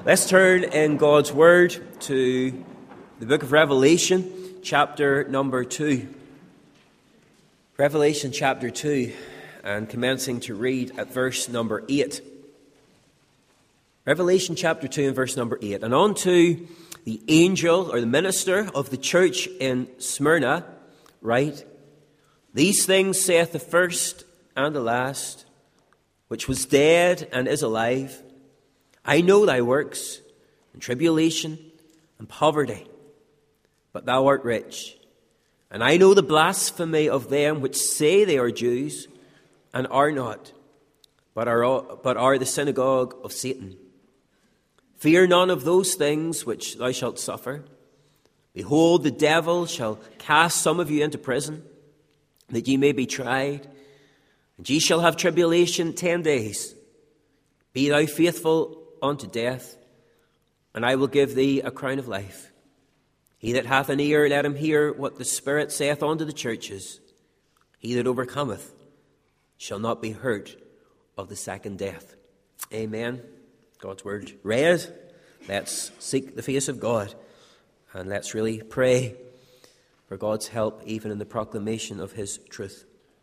Let's turn in God's Word to the book of Revelation, chapter number 2. Revelation chapter 2, and commencing to read at verse number 8. Revelation chapter 2 and verse number 8. And unto the angel, or the minister of the church in Smyrna, write, These things saith the first and the last, which was dead and is alive. I know thy works, and tribulation, and poverty, but thou art rich. And I know the blasphemy of them which say they are Jews, and are not, but are the synagogue of Satan. Fear none of those things which thou shalt suffer. Behold, the devil shall cast some of you into prison, that ye may be tried, and ye shall have tribulation 10 days. Be thou faithful unto death, and I will give thee a crown of life. He that hath an ear, let him hear what the Spirit saith unto the churches. He that overcometh shall not be hurt of the second death. Amen. God's word read. Let's seek the face of God, and let's really pray for God's help even in the proclamation of his truth.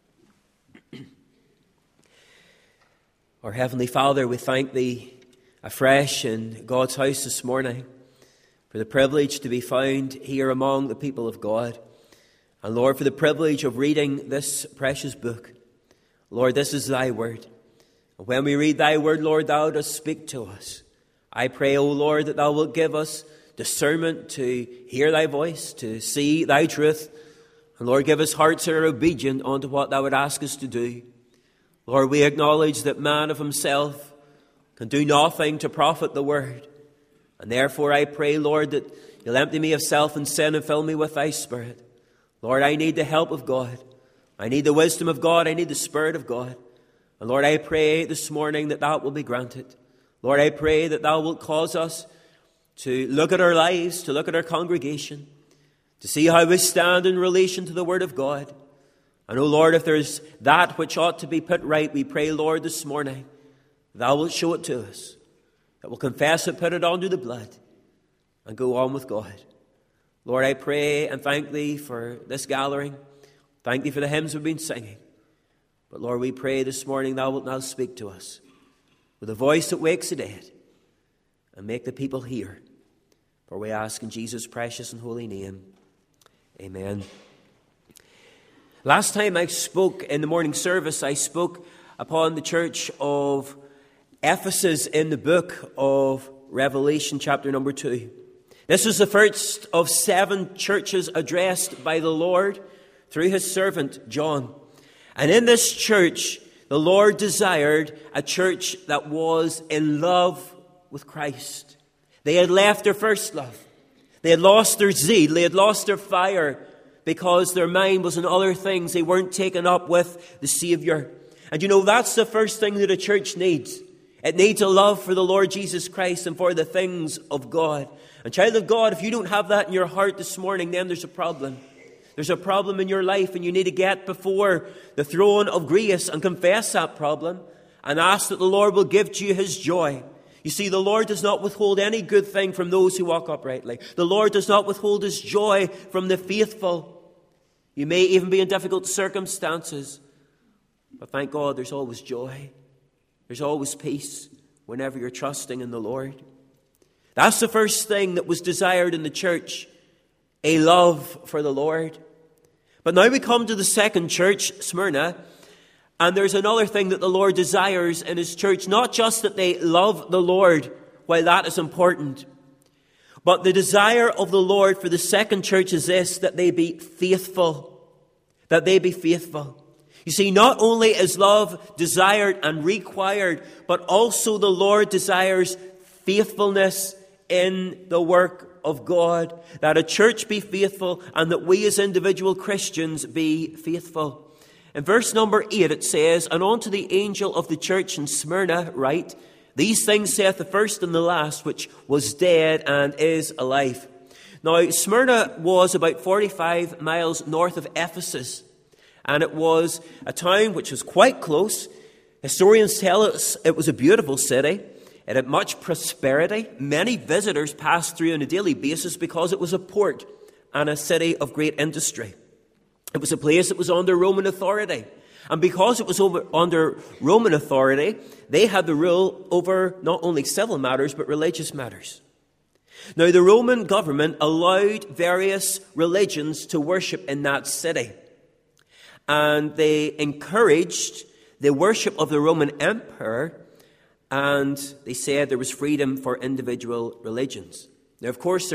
Our Heavenly Father, we thank thee afresh in God's house this morning for the privilege to be found here among the people of God. And Lord, for the privilege of reading this precious book. Lord, this is thy word. And when we read thy word, Lord, thou dost speak to us. I pray, O Lord, that thou wilt give us discernment to hear thy voice, to see thy truth. And Lord, give us hearts that are obedient unto what thou would ask us to do. Lord, we acknowledge that man of himself can do nothing to profit the word. And therefore I pray, Lord, that you'll empty me of self and sin and fill me with thy Spirit. Lord, I need the help of God. I need the wisdom of God. I need the Spirit of God. And Lord, I pray this morning that that will be granted. Lord, I pray that thou wilt cause us to look at our lives, to look at our congregation, to see how we stand in relation to the Word of God. And, O Lord, if there's that which ought to be put right, we pray, Lord, this morning, thou wilt show it to us, that we'll confess it, put it under the blood, and go on with God. Lord, I pray and thank thee for this gathering. Thank thee for the hymns we've been singing. But Lord, we pray this morning thou wilt now speak to us with a voice that wakes the dead, and make the people hear. For we ask in Jesus' precious and holy name. Amen. Last time I spoke in the morning service, I spoke upon the church of Ephesus in the book of Revelation, chapter number 2. This was the first of 7 churches addressed by the Lord through his servant John. And in this church, the Lord desired a church that was in love with Christ. They had left their first love. They had lost their zeal. They had lost their fire because their mind was on other things. They weren't taken up with the Savior. And you know, that's the first thing that a church needs. It needs a love for the Lord Jesus Christ and for the things of God. And child of God, if you don't have that in your heart this morning, then there's a problem. There's a problem in your life, and you need to get before the throne of grace and confess that problem and ask that the Lord will give to you his joy. You see, the Lord does not withhold any good thing from those who walk uprightly. The Lord does not withhold his joy from the faithful. You may even be in difficult circumstances, but thank God there's always joy. There's always peace whenever you're trusting in the Lord. That's the first thing that was desired in the church, a love for the Lord. But now we come to the second church, Smyrna, and there's another thing that the Lord desires in his church. Not just that they love the Lord, while that is important, but the desire of the Lord for the second church is this, that they be faithful. That they be faithful. You see, not only is love desired and required, but also the Lord desires faithfulness in the work of God. That a church be faithful and that we as individual Christians be faithful. In verse number 8 it says, And unto the angel of the church in Smyrna write, These things saith the first and the last, which was dead and is alive. Now, Smyrna was about 45 miles north of Ephesus. And it was a town which was quite close. Historians tell us it was a beautiful city. It had much prosperity. Many visitors passed through on a daily basis because it was a port and a city of great industry. It was a place that was under Roman authority. And because it was under Roman authority, they had the rule over not only civil matters, but religious matters. Now, the Roman government allowed various religions to worship in that city. And they encouraged the worship of the Roman emperor, and they said there was freedom for individual religions. Now, of course,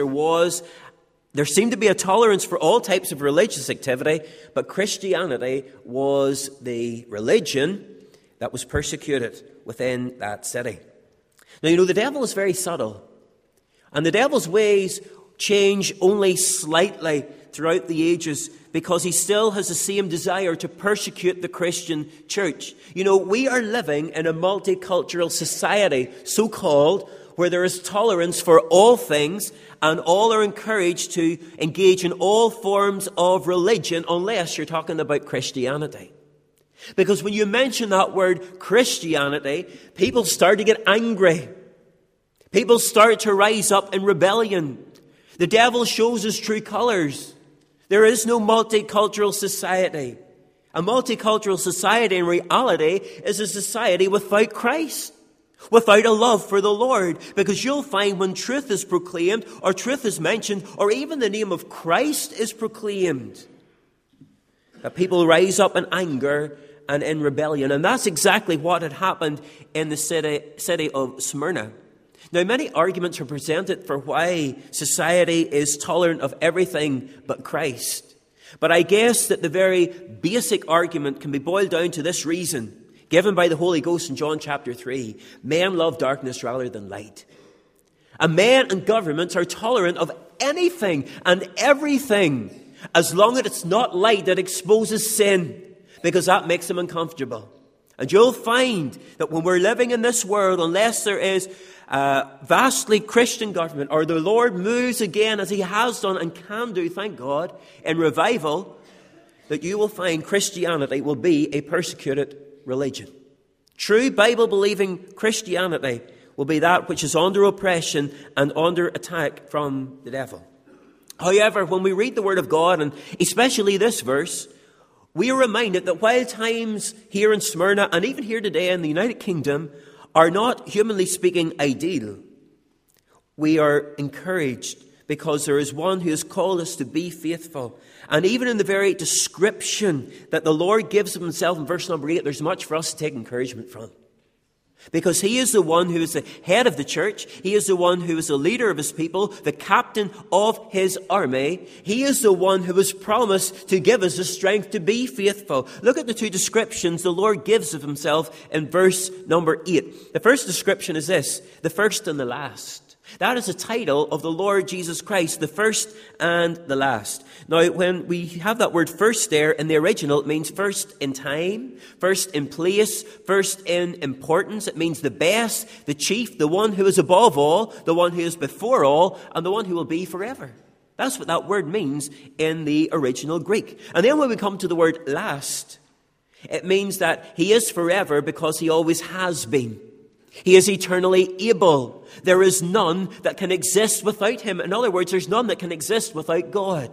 there seemed to be a tolerance for all types of religious activity, but Christianity was the religion that was persecuted within that city. Now, you know, the devil is very subtle, and the devil's ways change only slightly throughout the ages because he still has the same desire to persecute the Christian church. You know, we are living in a multicultural society, so-called, where there is tolerance for all things, and all are encouraged to engage in all forms of religion unless you're talking about Christianity. Because when you mention that word Christianity, people start to get angry. People start to rise up in rebellion. The devil shows his true colors. There is no multicultural society. A multicultural society in reality is a society without Christ, without a love for the Lord. Because you'll find when truth is proclaimed, or truth is mentioned, or even the name of Christ is proclaimed, that people rise up in anger and in rebellion. And that's exactly what had happened in the city of Smyrna. Now, many arguments are presented for why society is tolerant of everything but Christ. But I guess that the very basic argument can be boiled down to this reason, given by the Holy Ghost in John chapter 3. Men love darkness rather than light. And men and governments are tolerant of anything and everything as long as it's not light that exposes sin, because that makes them uncomfortable. And you'll find that when we're living in this world, unless there is vastly Christian government, or the Lord moves again as he has done and can do, thank God, in revival, that you will find Christianity will be a persecuted religion. True Bible-believing Christianity will be that which is under oppression and under attack from the devil. However, when we read the Word of God, and especially this verse, we are reminded that while times here in Smyrna and even here today in the United Kingdom are not, humanly speaking, ideal, we are encouraged because there is one who has called us to be faithful. And even in the very description that the Lord gives of himself in verse number 8, there's much for us to take encouragement from. Because he is the one who is the head of the church. He is the one who is the leader of his people, the captain of his army. He is the one who has promised to give us the strength to be faithful. Look at the two descriptions the Lord gives of himself in verse number 8. The first description is this: the first and the last. That is the title of the Lord Jesus Christ, the first and the last. Now, when we have that word first there in the original, it means first in time, first in place, first in importance. It means the best, the chief, the one who is above all, the one who is before all, and the one who will be forever. That's what that word means in the original Greek. And then when we come to the word last, it means that he is forever because he always has been. He is eternally able. There is none that can exist without him. In other words, there's none that can exist without God.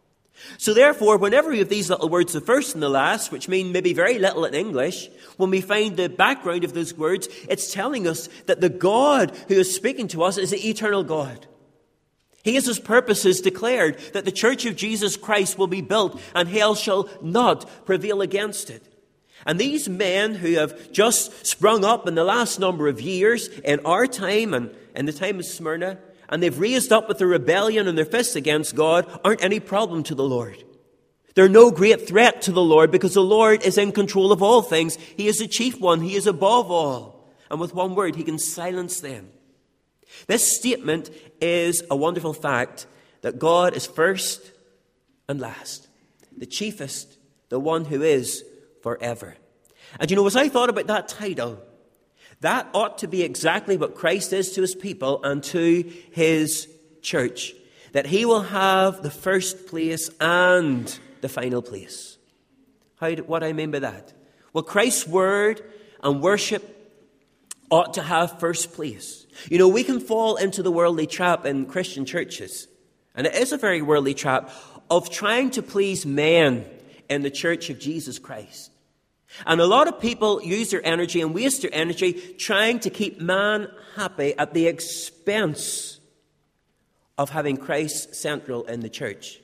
So therefore, whenever we have these little words, the first and the last, which mean maybe very little in English, when we find the background of those words, it's telling us that the God who is speaking to us is the eternal God. He has his purposes declared that the church of Jesus Christ will be built and hell shall not prevail against it. And these men who have just sprung up in the last number of years in our time and in the time of Smyrna, and they've raised up with their rebellion and their fists against God, aren't any problem to the Lord. They're no great threat to the Lord because the Lord is in control of all things. He is the chief one. He is above all. And with one word, he can silence them. This statement is a wonderful fact that God is first and last, the chiefest, the one who is forever. And you know, as I thought about that title, that ought to be exactly what Christ is to his people and to his church. That he will have the first place and the final place. What do I mean by that? Well, Christ's word and worship ought to have first place. You know, we can fall into the worldly trap in Christian churches, and it is a very worldly trap, of trying to please men in the church of Jesus Christ. And a lot of people use their energy and waste their energy trying to keep man happy at the expense of having Christ central in the church.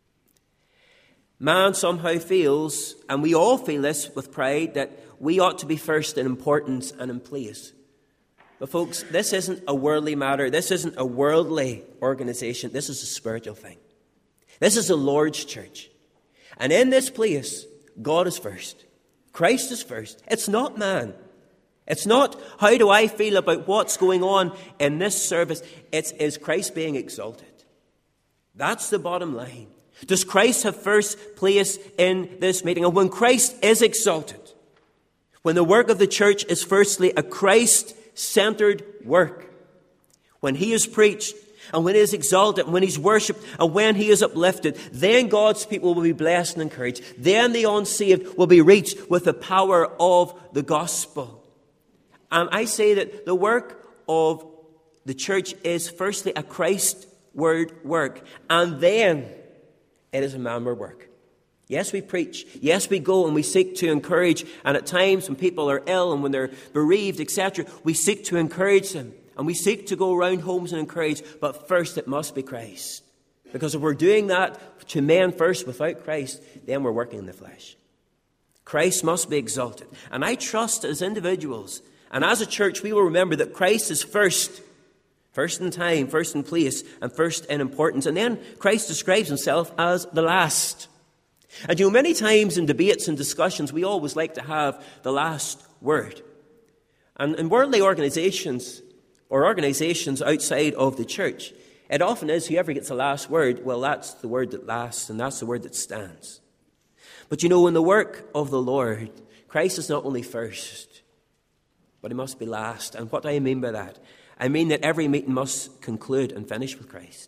Man somehow feels, and we all feel this with pride, that we ought to be first in importance and in place. But folks, this isn't a worldly matter. This isn't a worldly organization. This is a spiritual thing. This is the Lord's church. And in this place, God is first. Christ is first. It's not man. It's not how do I feel about what's going on in this service. It's is Christ being exalted. That's the bottom line. Does Christ have first place in this meeting? And when Christ is exalted, when the work of the church is firstly a Christ-centered work, when he is preached, and when he is exalted, and when he's worshipped, and when he is uplifted, then God's people will be blessed and encouraged. Then the unsaved will be reached with the power of the gospel. And I say that the work of the church is firstly a Christ-word work, and then it is a man-word work. Yes, we preach. Yes, we go and we seek to encourage. And at times when people are ill and when they're bereaved, etc., we seek to encourage them. And we seek to go around homes and encourage. But first it must be Christ. Because if we're doing that to men first without Christ, then we're working in the flesh. Christ must be exalted. And I trust as individuals and as a church we will remember that Christ is first. First in time, first in place, and first in importance. And then Christ describes himself as the last. And you know, many times in debates and discussions, we always like to have the last word. And in worldly organizations, or organizations outside of the church, it often is whoever gets the last word, well, that's the word that lasts, and that's the word that stands. But you know, in the work of the Lord, Christ is not only first, but he must be last. And what do I mean by that? I mean that every meeting must conclude and finish with Christ.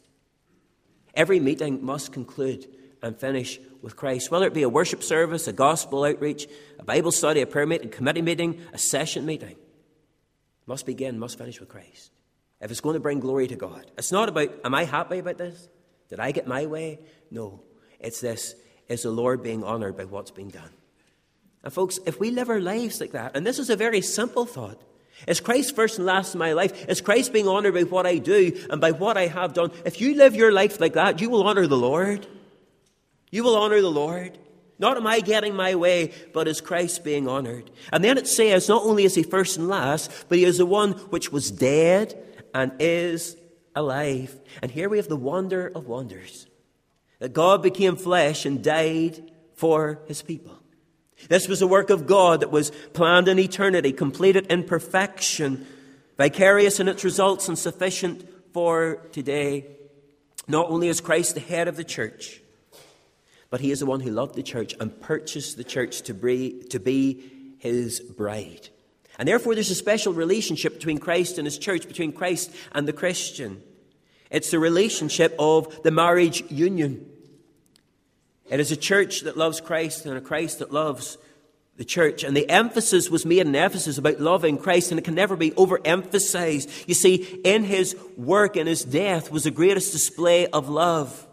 Every meeting must conclude and finish with Christ. Whether it be a worship service, a gospel outreach, a Bible study, a prayer meeting, a committee meeting, a session meeting, must begin, must finish with Christ. If it's going to bring glory to God. It's not about, am I happy about this? Did I get my way? No. It's this, is the Lord being honoured by what's being done? And folks, if we live our lives like that, and this is a very simple thought, is Christ first and last in my life? Is Christ being honoured by what I do and by what I have done? If you live your life like that, you will honour the Lord. You will honour the Lord. Not am I getting my way, but is Christ being honoured? And then it says, not only is he first and last, but he is the one which was dead and is alive. And here we have the wonder of wonders. That God became flesh and died for his people. This was a work of God that was planned in eternity, completed in perfection, vicarious in its results and sufficient for today. Not only is Christ the head of the church, but he is the one who loved the church and purchased the church to be his bride. And therefore there's a special relationship between Christ and his church, between Christ and the Christian. It's the relationship of the marriage union. It is a church that loves Christ and a Christ that loves the church. And the emphasis was made in Ephesus about loving Christ, and it can never be overemphasized. You see, in his work, in his death, was the greatest display of love.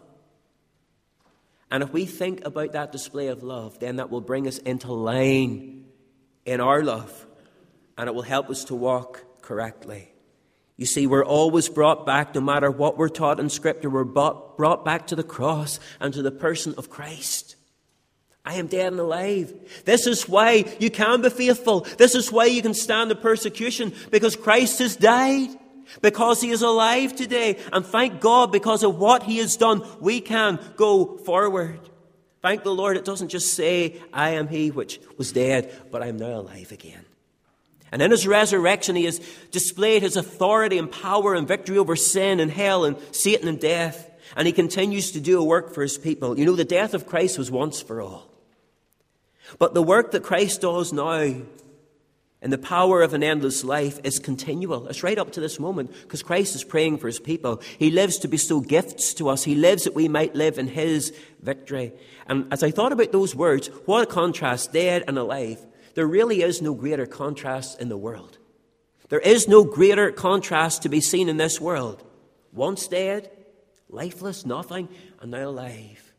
And if we think about that display of love, then that will bring us into line in our love, and it will help us to walk correctly. You see, we're always brought back, no matter what we're taught in Scripture, we're brought back to the cross and to the person of Christ. I am dead and alive. This is why you can be faithful. This is why you can stand the persecution, because Christ has died, because he is alive today. And thank God, because of what he has done, we can go forward. Thank the Lord, it doesn't just say, I am he which was dead, but I am now alive again. And in his resurrection, he has displayed his authority and power and victory over sin and hell and Satan and death. And he continues to do a work for his people. You know, the death of Christ was once for all. But the work that Christ does now in the power of an endless life is continual. It's right up to this moment, because Christ is praying for his people. He lives to bestow gifts to us. He lives that we might live in his victory. And as I thought about those words, what a contrast, dead and alive. There really is no greater contrast in the world. There is no greater contrast to be seen in this world. Once dead, lifeless, nothing, and now alive.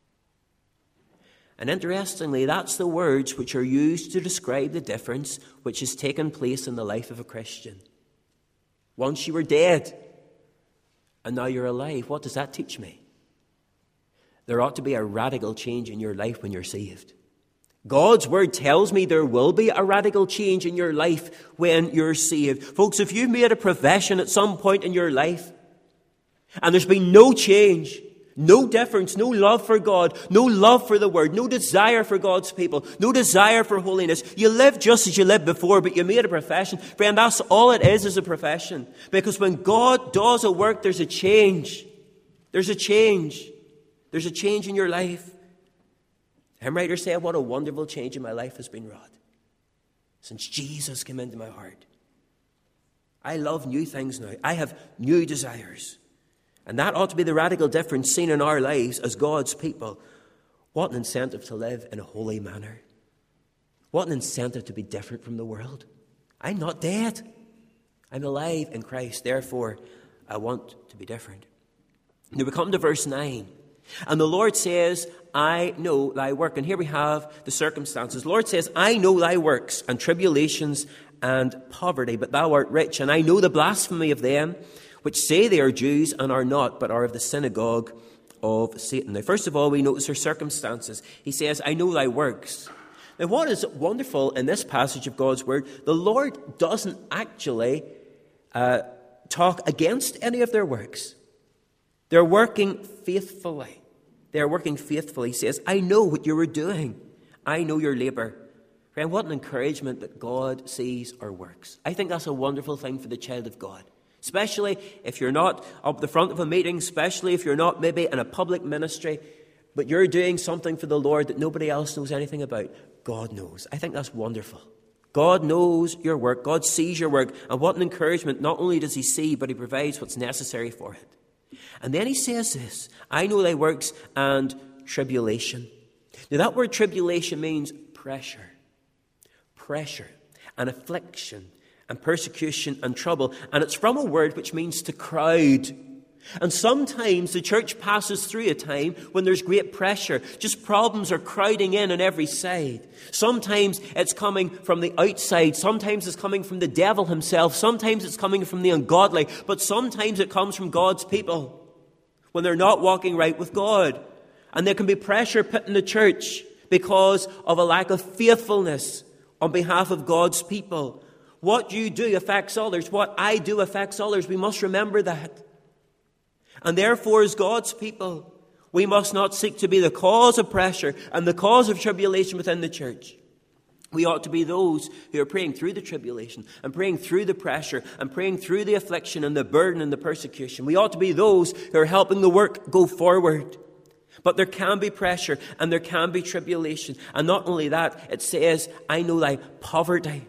And interestingly, that's the words which are used to describe the difference which has taken place in the life of a Christian. Once you were dead, and now you're alive. What does that teach me? There ought to be a radical change in your life when you're saved. God's word tells me there will be a radical change in your life when you're saved. Folks, if you've made a profession at some point in your life, and there's been no change, no difference, no love for God, no love for the word, no desire for God's people, no desire for holiness. You live just as you lived before, but you made a profession. Friend, that's all it is a profession. Because when God does a work, there's a change. There's a change. There's a change in your life. Hymn writer said, what a wonderful change in my life has been wrought since Jesus came into my heart. I love new things now. I have new desires. And that ought to be the radical difference seen in our lives as God's people. What an incentive to live in a holy manner. What an incentive to be different from the world. I'm not dead. I'm alive in Christ. Therefore, I want to be different. Now we come to verse 9. And the Lord says, I know thy work. And here we have the circumstances. The Lord says, I know thy works and tribulations and poverty, but thou art rich. And I know the blasphemy of them which say they are Jews and are not, but are of the synagogue of Satan. Now, first of all, we notice her circumstances. He says, I know thy works. Now, what is wonderful in this passage of God's word, the Lord doesn't actually talk against any of their works. They're working faithfully. They're working faithfully. He says, I know what you were doing. I know your labour. Friend, what an encouragement that God sees our works. I think that's a wonderful thing for the child of God. Especially if you're not up the front of a meeting, especially if you're not maybe in a public ministry, but you're doing something for the Lord that nobody else knows anything about. God knows. I think that's wonderful. God knows your work. God sees your work. And what an encouragement. Not only does he see, but he provides what's necessary for it. And then he says this, I know thy works and tribulation. Now that word tribulation means pressure. Pressure and affliction and persecution and trouble. And it's from a word which means to crowd. And sometimes the church passes through a time when there's great pressure. Just problems are crowding in on every side. Sometimes it's coming from the outside. Sometimes it's coming from the devil himself. Sometimes it's coming from the ungodly. But sometimes it comes from God's people when they're not walking right with God. And there can be pressure put in the church because of a lack of faithfulness on behalf of God's people. What you do affects others. What I do affects others. We must remember that. And therefore, as God's people, we must not seek to be the cause of pressure and the cause of tribulation within the church. We ought to be those who are praying through the tribulation and praying through the pressure and praying through the affliction and the burden and the persecution. We ought to be those who are helping the work go forward. But there can be pressure and there can be tribulation. And not only that, it says, I know thy poverty.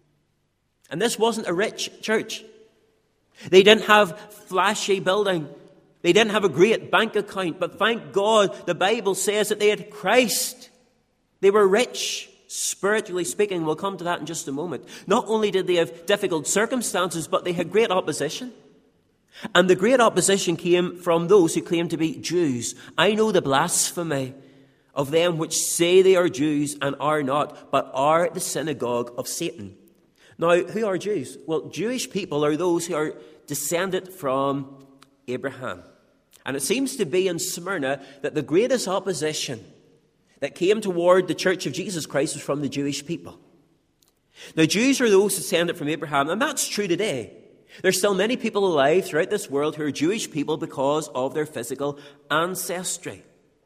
And this wasn't a rich church. They didn't have flashy building. They didn't have a great bank account. But thank God, the Bible says that they had Christ. They were rich, spiritually speaking. We'll come to that in just a moment. Not only did they have difficult circumstances, but they had great opposition. And the great opposition came from those who claimed to be Jews. I know the blasphemy of them which say they are Jews and are not, but are the synagogue of Satan. Now, who are Jews? Well, Jewish people are those who are descended from Abraham. And it seems to be in Smyrna that the greatest opposition that came toward the Church of Jesus Christ was from the Jewish people. Now, Jews are those descended from Abraham, and that's true today. There's still many people alive throughout this world who are Jewish people because of their physical ancestry.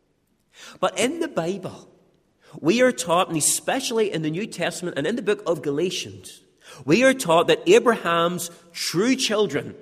But in the Bible, we are taught, and especially in the New Testament and in the book of Galatians, we are taught that Abraham's true children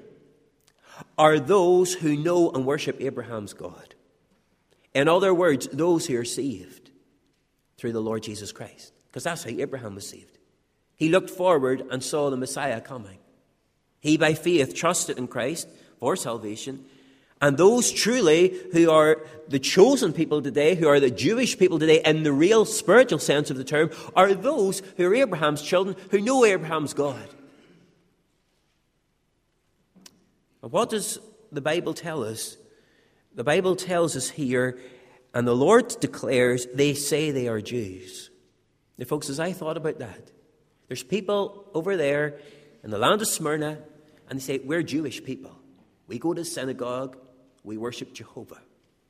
are those who know and worship Abraham's God. In other words, those who are saved through the Lord Jesus Christ. Because that's how Abraham was saved. He looked forward and saw the Messiah coming. He, by faith, trusted in Christ for salvation. And those truly who are the chosen people today, who are the Jewish people today in the real spiritual sense of the term, are those who are Abraham's children, who know Abraham's God. And what does the Bible tell us? The Bible tells us here, and the Lord declares, they say they are Jews. Now, folks, as I thought about that, there's people over there in the land of Smyrna, and they say, we're Jewish people. We go to the synagogue, we worship Jehovah.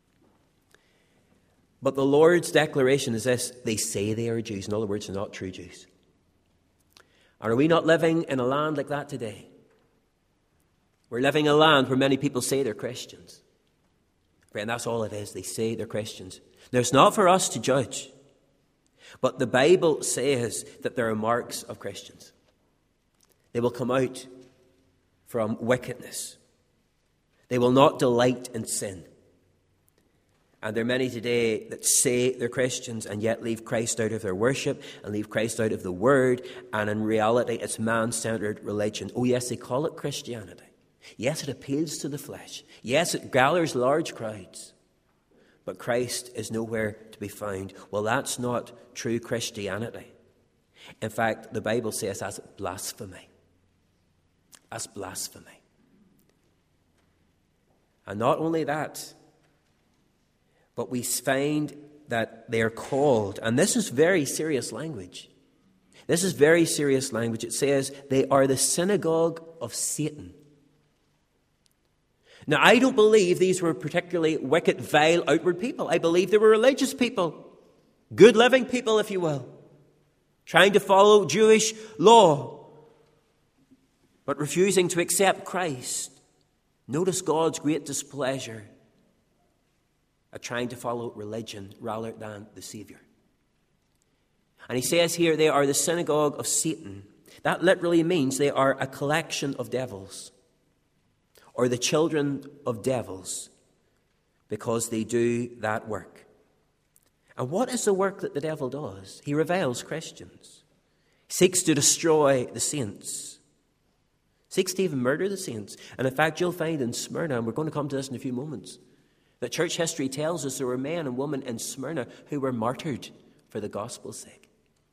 But the Lord's declaration is this: they say they are Jews. In other words, they're not true Jews. And are we not living in a land like that today? We're living in a land where many people say they're Christians. And that's all it is. They say they're Christians. Now, it's not for us to judge. But the Bible says that there are marks of Christians. They will come out from wickedness. They will not delight in sin. And there are many today that say they're Christians and yet leave Christ out of their worship and leave Christ out of the Word. And in reality, it's man-centered religion. Oh, yes, they call it Christianity. Yes, it appeals to the flesh. Yes, it gathers large crowds. But Christ is nowhere to be found. Well, that's not true Christianity. In fact, the Bible says that's blasphemy. That's blasphemy. And not only that, but we find that they are called, and this is very serious language. This is very serious language. It says they are the synagogue of Satan. Now, I don't believe these were particularly wicked, vile, outward people. I believe they were religious people. Good living people, if you will. Trying to follow Jewish law, but refusing to accept Christ. Notice God's great displeasure at trying to follow religion rather than the Savior. And he says here they are the synagogue of Satan. That literally means they are a collection of devils, or the children of devils, because they do that work. And what is the work that the devil does? He reviles Christians, seeks to destroy the saints, seeks to even murder the saints. And in fact, you'll find in Smyrna, and we're going to come to this in a few moments, that church history tells us there were men and women in Smyrna who were martyred for the gospel's sake.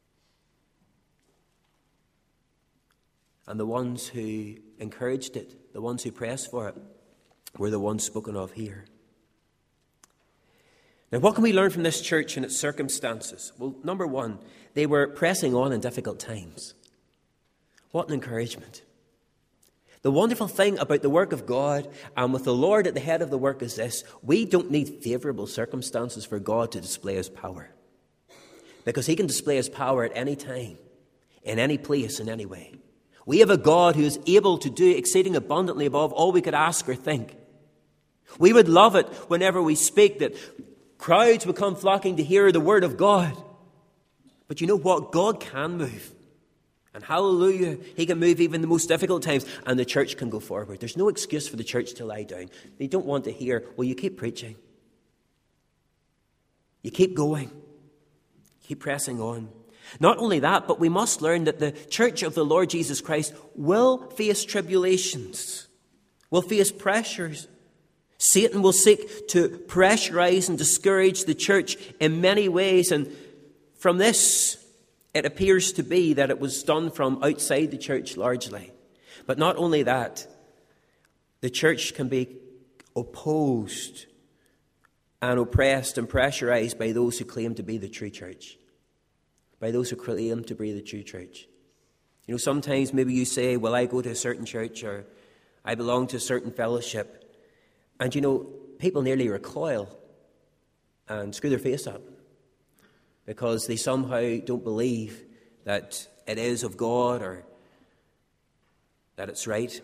And the ones who encouraged it, the ones who pressed for it, were the ones spoken of here. Now, what can we learn from this church and its circumstances? Well, number one, they were pressing on in difficult times. What an encouragement. The wonderful thing about the work of God and with the Lord at the head of the work is this: we don't need favourable circumstances for God to display His power. Because He can display His power at any time, in any place, in any way. We have a God who is able to do exceeding abundantly above all we could ask or think. We would love it whenever we speak that crowds would come flocking to hear the word of God. But you know what? God can move. And hallelujah, He can move even in the most difficult times, and the church can go forward. There's no excuse for the church to lie down. They don't want to hear, well, you keep preaching. You keep going. Keep pressing on. Not only that, but we must learn that the church of the Lord Jesus Christ will face tribulations, will face pressures. Satan will seek to pressurize and discourage the church in many ways. And from this, it appears to be that it was done from outside the church largely. But not only that, the church can be opposed and oppressed and pressurized by those who claim to be the true church. By those who claim to be the true church. You know, sometimes maybe you say, well, I go to a certain church, or I belong to a certain fellowship. And you know, people nearly recoil and screw their face up because they somehow don't believe that it is of God or that it's right.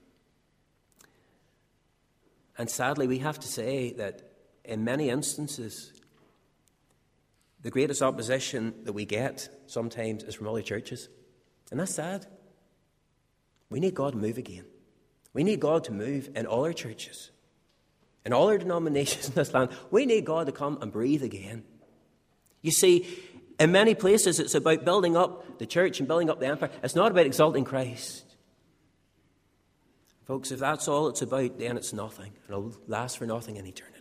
And sadly, we have to say that in many instances, the greatest opposition that we get sometimes is from other churches. And that's sad. We need God to move again. We need God to move in all our churches, in all our denominations in this land. We need God to come and breathe again. You see, in many places it's about building up the church and building up the empire. It's not about exalting Christ. Folks, if that's all it's about, then it's nothing. And it'll last for nothing in eternity.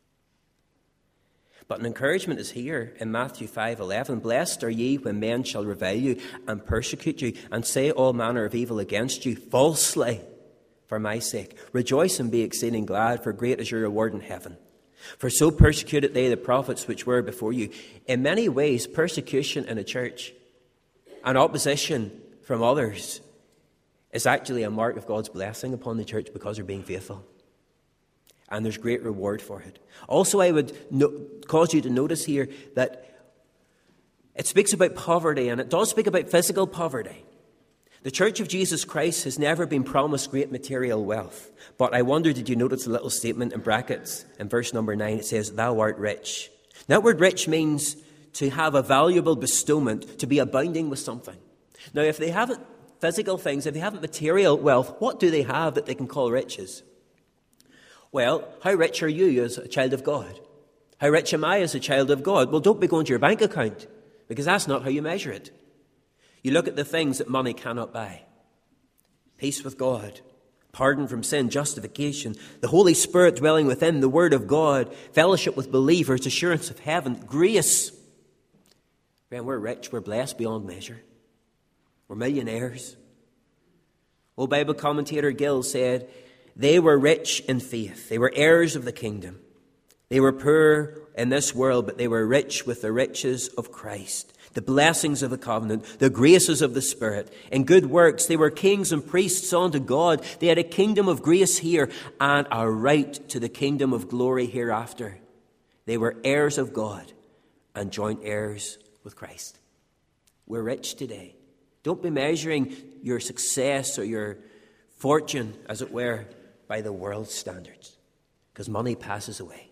But an encouragement is here in Matthew 5:11. Blessed are ye when men shall revile you and persecute you and say all manner of evil against you falsely for my sake. Rejoice and be exceeding glad, for great is your reward in heaven. For so persecuted they the prophets which were before you. In many ways, persecution in a church and opposition from others is actually a mark of God's blessing upon the church because they're being faithful. And there's great reward for it. Also, I would cause you to notice here that it speaks about poverty, and it does speak about physical poverty. The Church of Jesus Christ has never been promised great material wealth. But I wonder, did you notice the little statement in brackets in verse number 9? It says, thou art rich. That word rich means to have a valuable bestowment, to be abounding with something. Now, if they haven't physical things, if they haven't material wealth, what do they have that they can call riches? Well, how rich are you as a child of God? How rich am I as a child of God? Well, don't be going to your bank account, because that's not how you measure it. You look at the things that money cannot buy. Peace with God, pardon from sin, justification, the Holy Spirit dwelling within, the Word of God, fellowship with believers, assurance of heaven, grace. Friend, we're rich, we're blessed beyond measure. We're millionaires. Old Bible commentator Gill said, they were rich in faith. They were heirs of the kingdom. They were poor in this world, but they were rich with the riches of Christ. The blessings of the covenant, the graces of the Spirit. In good works, they were kings and priests unto God. They had a kingdom of grace here and a right to the kingdom of glory hereafter. They were heirs of God and joint heirs with Christ. We're rich today. Don't be measuring your success or your fortune, as it were, by the world's standards, because money passes away.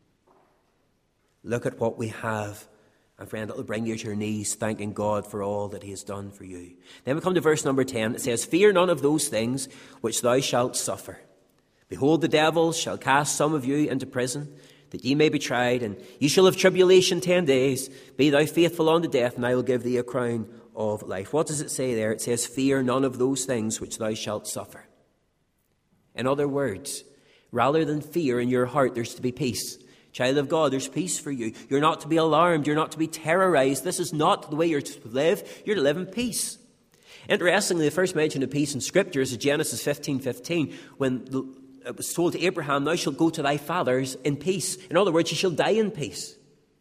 Look at what we have. And friend, it will bring you to your knees, thanking God for all that he has done for you. Then we come to verse number 10. It says, fear none of those things which thou shalt suffer. Behold, the devil shall cast some of you into prison, that ye may be tried, and ye shall have tribulation 10 days. Be thou faithful unto death, and I will give thee a crown of life. What does it say there? It says, fear none of those things which thou shalt suffer. In other words, rather than fear in your heart, there's to be peace. Child of God, there's peace for you. You're not to be alarmed. You're not to be terrorized. This is not the way you're to live. You're to live in peace. Interestingly, the first mention of peace in Scripture is Genesis 15:15, when it was told to Abraham, thou shalt go to thy fathers in peace. In other words, you shall die in peace.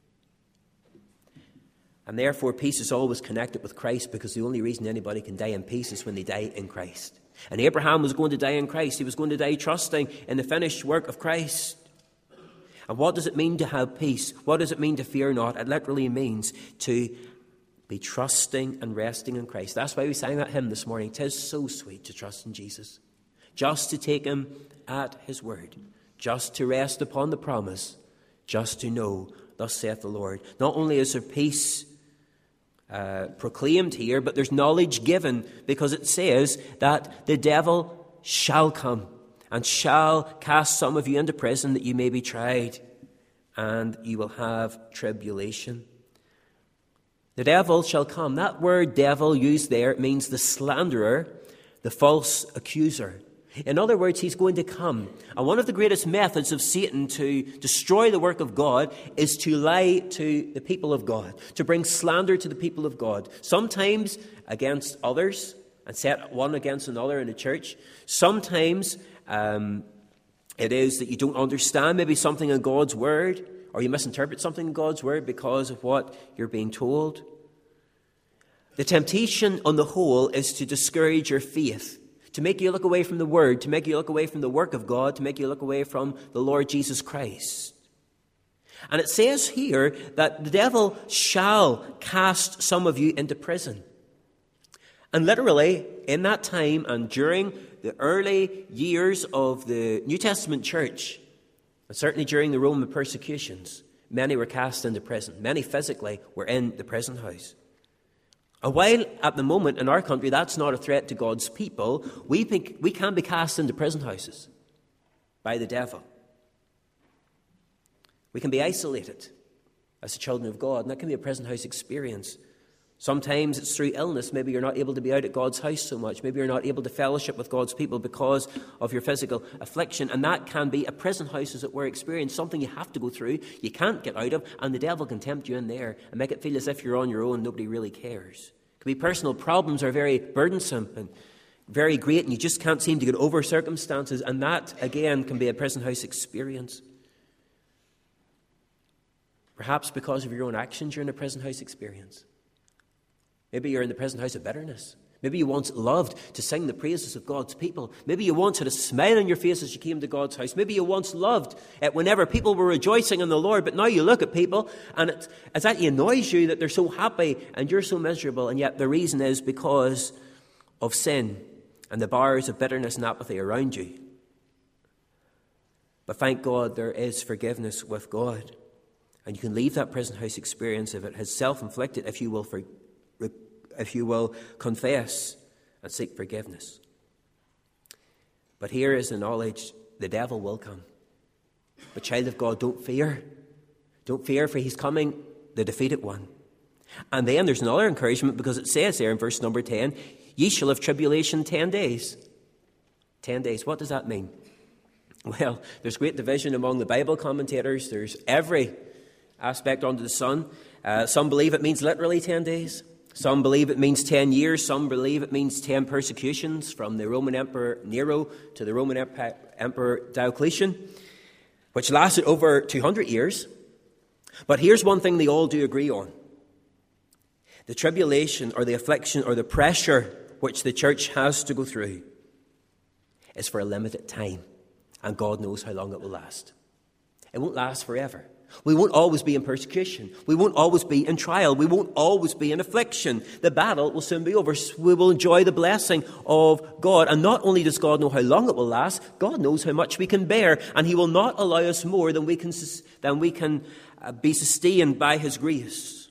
And therefore, peace is always connected with Christ, because the only reason anybody can die in peace is when they die in Christ. And Abraham was going to die in Christ. He was going to die trusting in the finished work of Christ. And what does it mean to have peace? What does it mean to fear not? It literally means to be trusting and resting in Christ. That's why we sang that hymn this morning. 'Tis so sweet to trust in Jesus. Just to take him at his word. Just to rest upon the promise. Just to know, thus saith the Lord. Not only is there peace proclaimed here, but there's knowledge given, because it says that the devil shall come and shall cast some of you into prison, that you may be tried, and you will have tribulation. The devil shall come. That word devil used there, it means the slanderer, the false accuser. In other words, he's going to come. And one of the greatest methods of Satan to destroy the work of God is to lie to the people of God, to bring slander to the people of God, sometimes against others and set one against another in the church. Sometimes it is that you don't understand maybe something in God's word, or you misinterpret something in God's word because of what you're being told. The temptation on the whole is to discourage your faith, to make you look away from the word, to make you look away from the work of God, to make you look away from the Lord Jesus Christ. And it says here that the devil shall cast some of you into prison. And literally, in that time and during the early years of the New Testament church, and certainly during the Roman persecutions, many were cast into prison. Many physically were in the prison house. And while at the moment in our country that's not a threat to God's people, we can be cast into prison houses by the devil. We can be isolated as the children of God, and that can be a prison house experience. Sometimes it's through illness. Maybe you're not able to be out at God's house so much. Maybe you're not able to fellowship with God's people because of your physical affliction. And that can be a prison house, as it were, experience, something you have to go through, you can't get out of, and the devil can tempt you in there and make it feel as if you're on your own, nobody really cares. It can be personal problems are very burdensome and very great and you just can't seem to get over circumstances. And that, again, can be a prison house experience. Perhaps because of your own actions, you're in a prison house experience. Maybe you're in the prison house of bitterness. Maybe you once loved to sing the praises of God's people. Maybe you once had a smile on your face as you came to God's house. Maybe you once loved it whenever people were rejoicing in the Lord, but now you look at people and it actually annoys you that they're so happy and you're so miserable, and yet the reason is because of sin and the bars of bitterness and apathy around you. But thank God there is forgiveness with God. And you can leave that prison house experience, if it has self-inflicted, if you will confess and seek forgiveness. But here is the knowledge: the devil will come. But child of God, don't fear. Don't fear, for he's coming, the defeated one. And then there's another encouragement, because it says there in verse number 10, ye shall have tribulation 10 days. 10 days. What does that mean? Well, there's great division among the Bible commentators. There's every aspect under the sun. Some believe it means literally 10 days. Some believe it means 10 years. Some believe it means 10 persecutions, from the Roman Emperor Nero to the Roman Emperor Diocletian, which lasted over 200 years. But here's one thing they all do agree on. The tribulation or the affliction or the pressure which the church has to go through is for a limited time, and God knows how long it will last. It won't last forever. We won't always be in persecution. We won't always be in trial. We won't always be in affliction. The battle will soon be over. We will enjoy the blessing of God. And not only does God know how long it will last, God knows how much we can bear. And he will not allow us more than we can be sustained by his grace.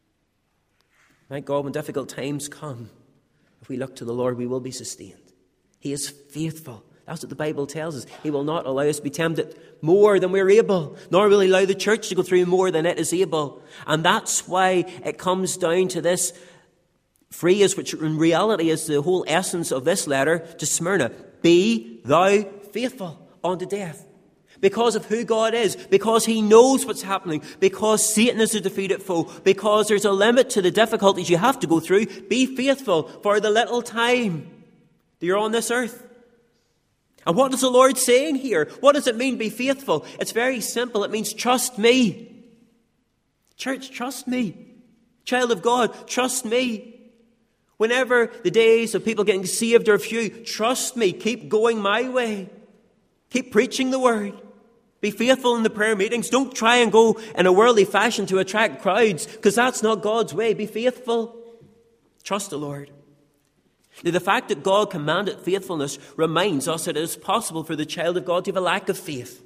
Thank God, when difficult times come, if we look to the Lord, we will be sustained. He is faithful. That's what the Bible tells us. He will not allow us to be tempted more than we're able, nor will he allow the church to go through more than it is able. And that's why it comes down to this phrase, which in reality is the whole essence of this letter to Smyrna. Be thou faithful unto death. Because of who God is, because he knows what's happening, because Satan is a defeated foe, because there's a limit to the difficulties you have to go through. Be faithful for the little time that you're on this earth. And what is the Lord saying here? What does it mean, be faithful? It's very simple. It means trust me. Church, trust me. Child of God, trust me. Whenever the days of people getting saved are few, trust me. Keep going my way. Keep preaching the word. Be faithful in the prayer meetings. Don't try and go in a worldly fashion to attract crowds, because that's not God's way. Be faithful. Trust the Lord. Now, the fact that God commanded faithfulness reminds us that it is possible for the child of God to have a lack of faith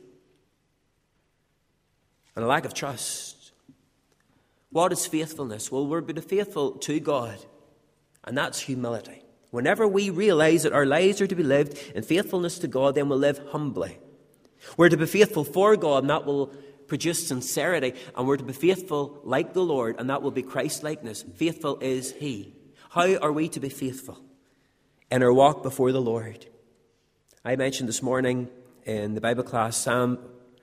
and a lack of trust. What is faithfulness? Well, we're to be faithful to God, and that's humility. Whenever we realize that our lives are to be lived in faithfulness to God, then we'll live humbly. We're to be faithful for God, and that will produce sincerity. And we're to be faithful like the Lord, and that will be Christ-likeness. Faithful is he. How are we to be faithful in our walk before the Lord? I mentioned this morning in the Bible class Psalm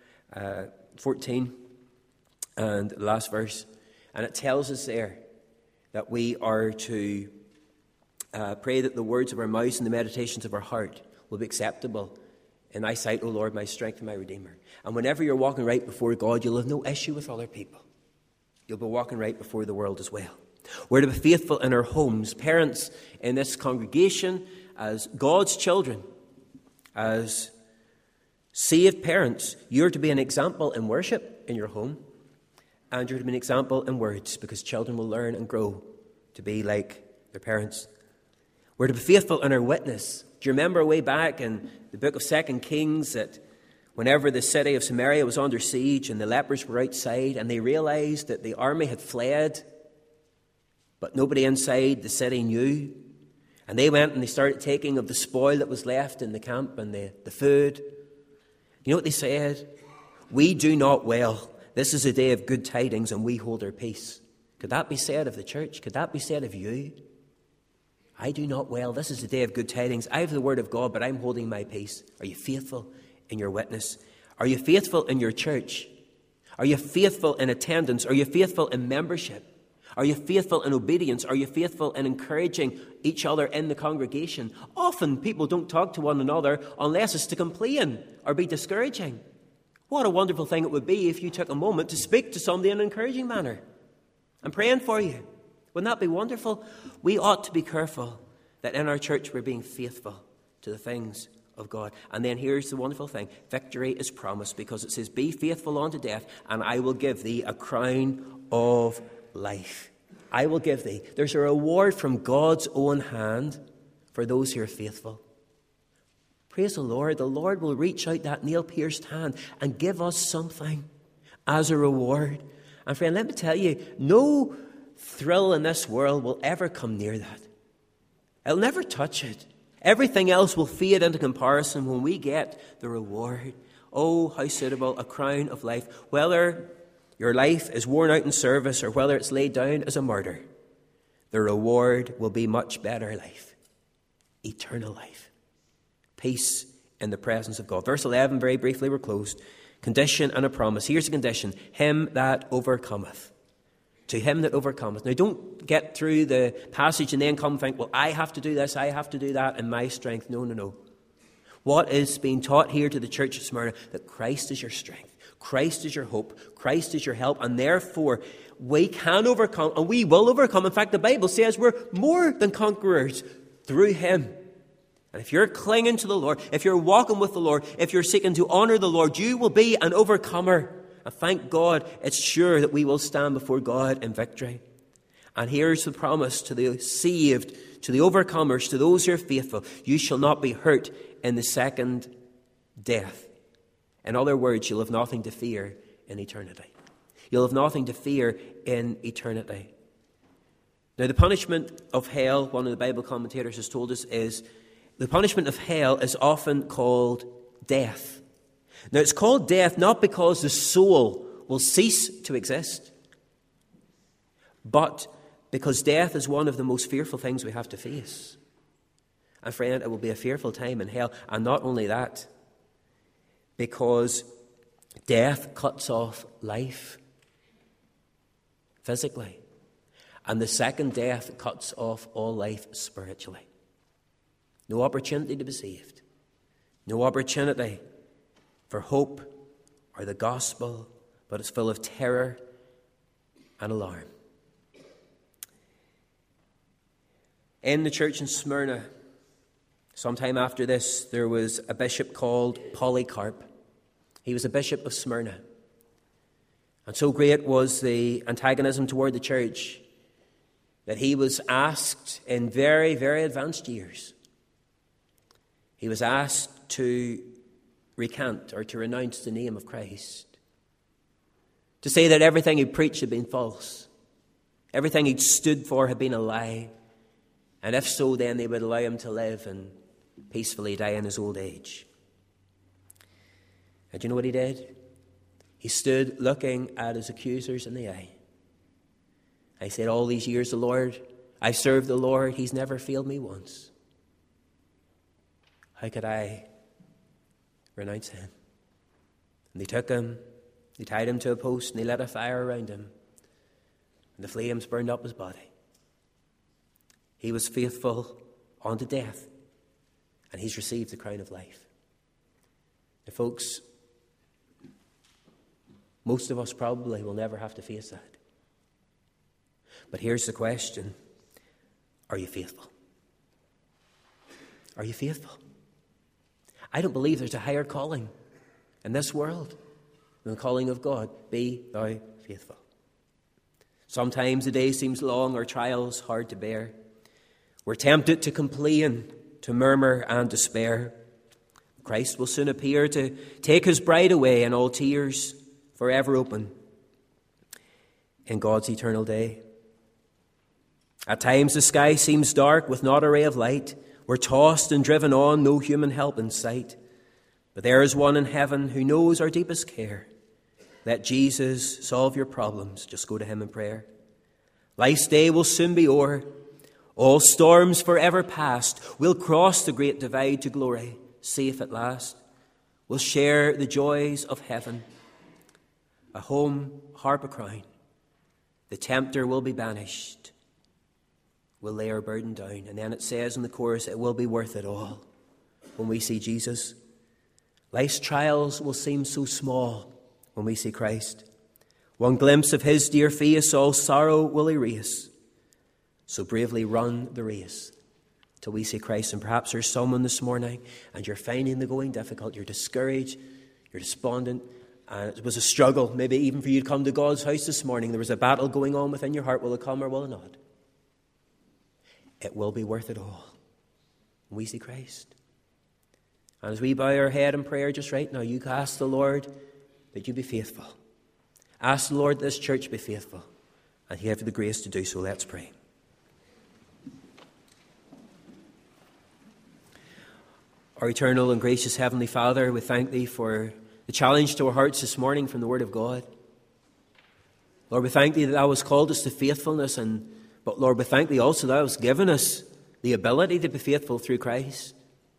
14 and the last verse, and it tells us there that we are to pray that the words of our mouths and the meditations of our heart will be acceptable in thy sight, O Lord, my strength and my Redeemer. And whenever you're walking right before God, you'll have no issue with other people. You'll be walking right before the world as well. We're to be faithful in our homes. Parents in this congregation, as God's children, as saved parents, you're to be an example in worship in your home, and you're to be an example in words, because children will learn and grow to be like their parents. We're to be faithful in our witness. Do you remember way back in the book of 2 Kings that whenever the city of Samaria was under siege and the lepers were outside and they realized that the army had fled, but nobody inside the city knew, and they went and they started taking of the spoil that was left in the camp and the food. You know what they said? We do not well. This is a day of good tidings and we hold our peace. Could that be said of the church? Could that be said of you? I do not well. This is the day of good tidings. I have the word of God, but I'm holding my peace. Are you faithful in your witness? Are you faithful in your church? Are you faithful in attendance? Are you faithful in membership? Are you faithful in obedience? Are you faithful in encouraging each other in the congregation? Often people don't talk to one another unless it's to complain or be discouraging. What a wonderful thing it would be if you took a moment to speak to somebody in an encouraging manner. I'm praying for you. Wouldn't that be wonderful? We ought to be careful that in our church we're being faithful to the things of God. And then here's the wonderful thing. Victory is promised because it says, be faithful unto death, and I will give thee a crown of life. I will give thee. There's a reward from God's own hand for those who are faithful. Praise the Lord. The Lord will reach out that nail-pierced hand and give us something as a reward. And friend, let me tell you, no thrill in this world will ever come near that. It'll never touch it. Everything else will fade into comparison when we get the reward. Oh, how suitable, a crown of life. Whether your life is worn out in service or whether it's laid down as a martyr, the reward will be much better life. Eternal life. Peace in the presence of God. Verse 11, very briefly, we're closed. Condition and a promise. Here's the condition. Him that overcometh. To him that overcometh. Now, don't get through the passage and then come and think, well, I have to do this, I have to do that in my strength. No, no, no. What is being taught here to the church of Smyrna? That Christ is your strength. Christ is your hope. Christ is your help. And therefore, we can overcome, and we will overcome. In fact, the Bible says we're more than conquerors through him. And if you're clinging to the Lord, if you're walking with the Lord, if you're seeking to honor the Lord, you will be an overcomer. And thank God, it's sure that we will stand before God in victory. And here's the promise to the saved, to the overcomers, to those who are faithful. You shall not be hurt in the second death. In other words, you'll have nothing to fear in eternity. You'll have nothing to fear in eternity. Now, the punishment of hell, one of the Bible commentators has told us, is the punishment of hell is often called death. Now, it's called death not because the soul will cease to exist, but because death is one of the most fearful things we have to face. And friend, it will be a fearful time in hell. And not only that, because death cuts off life physically. And the second death cuts off all life spiritually. No opportunity to be saved. No opportunity for hope or the gospel, but it's full of terror and alarm. In the church in Smyrna, sometime after this, there was a bishop called Polycarp. He was a bishop of Smyrna. And so great was the antagonism toward the church that he was asked in very, very advanced years. He was asked to recant or to renounce the name of Christ. To say that everything he preached had been false. Everything he'd stood for had been a lie. And if so, then they would allow him to live and peacefully die in his old age. And do you know what he did? He stood looking at his accusers in the eye. And he said, all these years, the Lord, I've served the Lord. He's never failed me once. How could I renounce him? And they took him, they tied him to a post, and they lit a fire around him. And the flames burned up his body. He was faithful unto death, and he's received the crown of life. Now, folks, most of us probably will never have to face that. But here's the question. Are you faithful? Are you faithful? I don't believe there's a higher calling in this world than the calling of God. Be thou faithful. Sometimes the day seems long or trials hard to bear. We're tempted to complain, to murmur and despair. Christ will soon appear to take his bride away, and all tears forever open in God's eternal day. At times the sky seems dark with not a ray of light. We're tossed and driven on, no human help in sight. But there is one in heaven who knows our deepest care. Let Jesus solve your problems. Just go to him in prayer. Life's day will soon be o'er. All storms forever past. We'll cross the great divide to glory, safe at last. We'll share the joys of heaven. A home, harp, a crown. The tempter will be banished. We'll lay our burden down. And then it says in the chorus, it will be worth it all when we see Jesus. Life's trials will seem so small when we see Christ. One glimpse of his dear face, all sorrow will erase. So bravely run the race till we see Christ. And perhaps there's someone this morning and you're finding the going difficult. You're discouraged. You're despondent. And it was a struggle, maybe even for you to come to God's house this morning. There was a battle going on within your heart. Will it come or will it not? It will be worth it all when we see Christ. And as we bow our head in prayer just right now, you ask the Lord that you be faithful. Ask the Lord that this church be faithful. And He have the grace to do so. Let's pray. Our eternal and gracious Heavenly Father, we thank Thee for the challenge to our hearts this morning from the Word of God. Lord, we thank Thee that Thou hast called us to faithfulness, but Lord, we thank Thee also that Thou hast given us the ability to be faithful through Christ.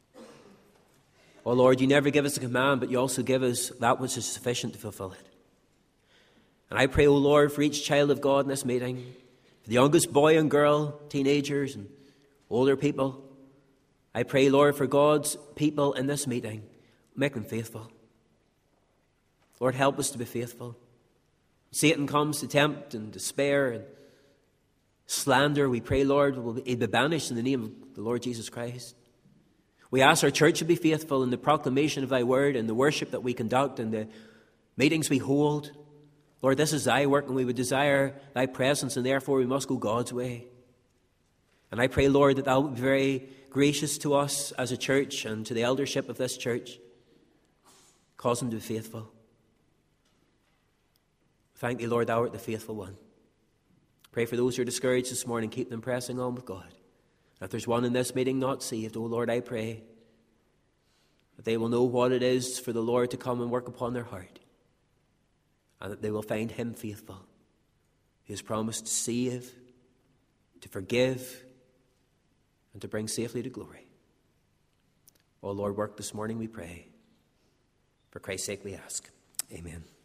Oh Lord, You never give us a command, but You also give us that which is sufficient to fulfill it. And I pray, O Lord, for each child of God in this meeting, for the youngest boy and girl, teenagers and older people. I pray, Lord, for God's people in this meeting. Make them faithful. Lord, help us to be faithful. Satan comes to tempt and despair and slander. We pray, Lord, will be banished in the name of the Lord Jesus Christ. We ask our church to be faithful in the proclamation of Thy word and the worship that we conduct and the meetings we hold. Lord, this is Thy work and we would desire Thy presence, and therefore we must go God's way. And I pray, Lord, that Thou will be very gracious to us as a church and to the eldership of this church. Cause them to be faithful. Thank Thee, Lord, Thou art the faithful one. Pray for those who are discouraged this morning. Keep them pressing on with God. And if there's one in this meeting not saved, oh Lord, I pray that they will know what it is for the Lord to come and work upon their heart, and that they will find Him faithful. He has promised to save, to forgive, and to bring safely to glory. Oh Lord, work this morning, we pray. For Christ's sake we ask. Amen.